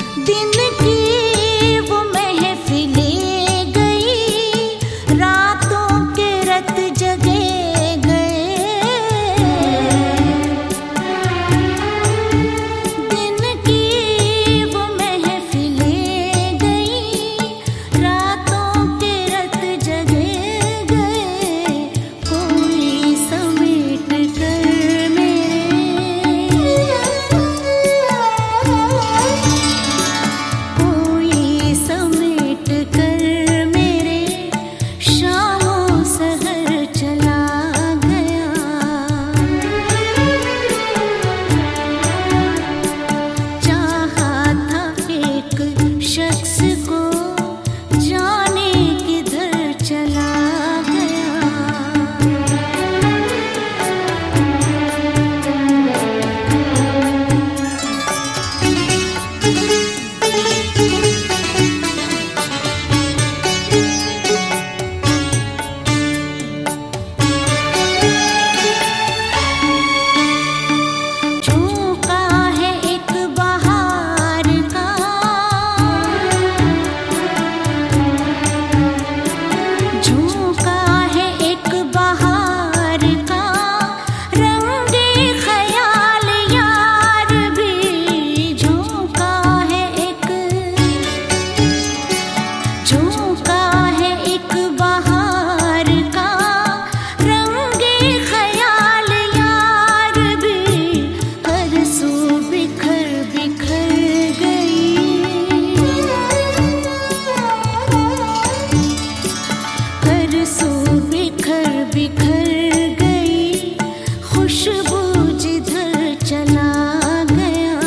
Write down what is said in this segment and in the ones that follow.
दिन की वो महफिलें गई, रातों के रत जगे गए। दिन की वो महफिलें गई, रातों के रत जगे गए। कोई समेट कर मेरे, कोई समेट कर मेरे शामों सहर चला गया। चाहा था एक शख्स को, जाने किधर चला गया। झोंका है एक बहार का, झोंका है एक बहार का, रंगे ख्याल यार भी। झोंका है एक, झोंका है एक बहार का, रंगे ख्याल यार भी। हर सू बिखर बिखर गई, हर सू बिखर बिखर गई। खुशबू जिधर चला गया।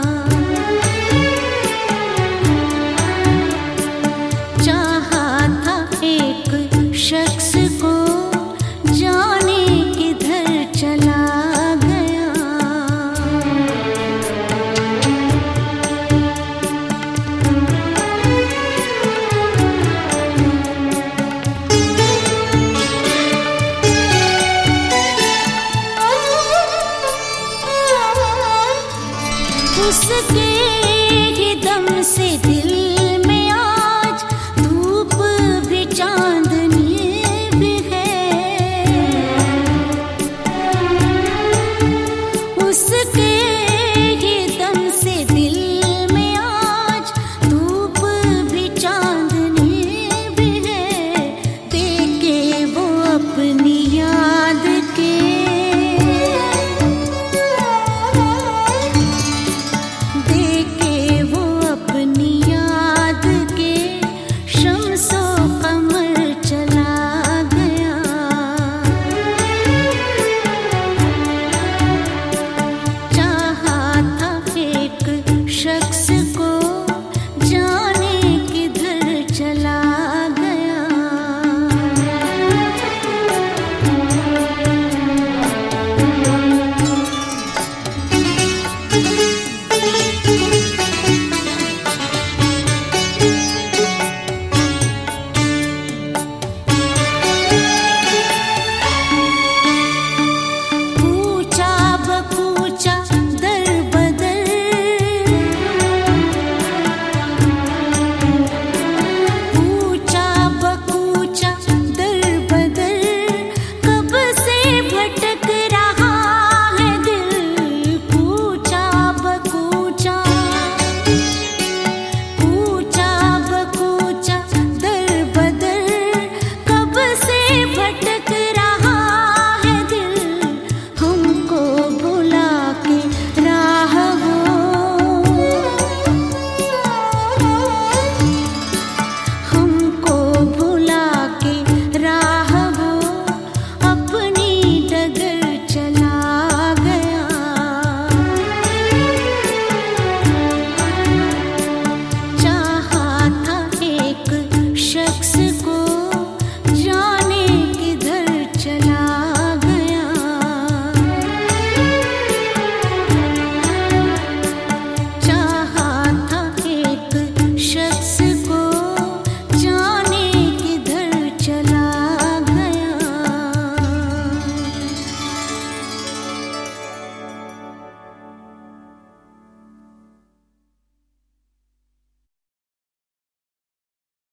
चाहा था एक शख्स को, जाने किधर चला गया। उसके ही दम से